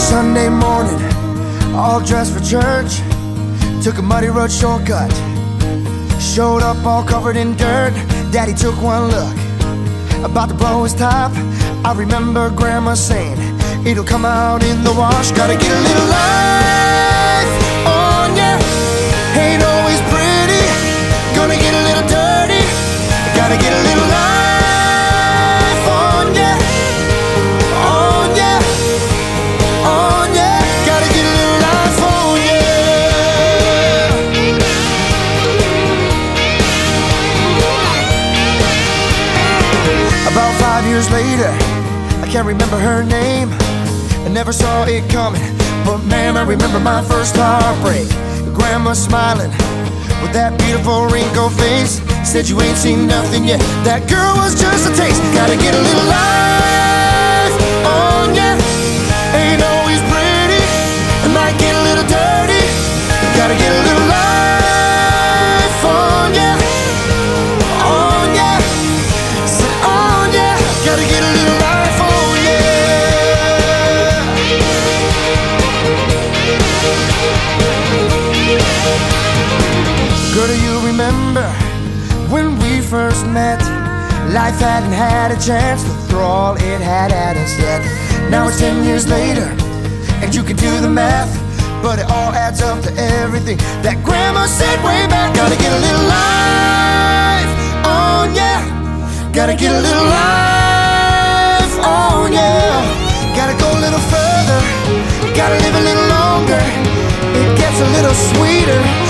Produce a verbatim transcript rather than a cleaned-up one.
Sunday morning, all dressed for church. Took a muddy road shortcut. Showed up all covered in dirt. Daddy took one look, about to blow his top. I remember Grandma saying, it'll come out in the wash. Gotta get a little life on ya. Ain't always pretty, gonna get a little dirty. Gotta get a little life on ya, on ya, on ya. Gotta get a little life on ya. About five years later, I can't remember her name. I never saw it coming, but man, I remember my first heartbreak. Grandma smiling with that beautiful wrinkled face, said you ain't seen nothing yet, that girl was just a taste. Gotta get a little life on ya. Ain't always pretty, it might get a little dirty. Gotta get a little life on ya, on ya, sit on ya. Gotta get a little life on ya. Girl, do you remember when we first met? Life hadn't had a chance to throw all it had at us yet. Now it's ten years later, and you can do the math, but it all adds up to everything that Grandma said way back. Gotta get a little life on ya. Gotta get a little life on ya. Gotta go a little further, gotta live a little longer. It gets a little sweeter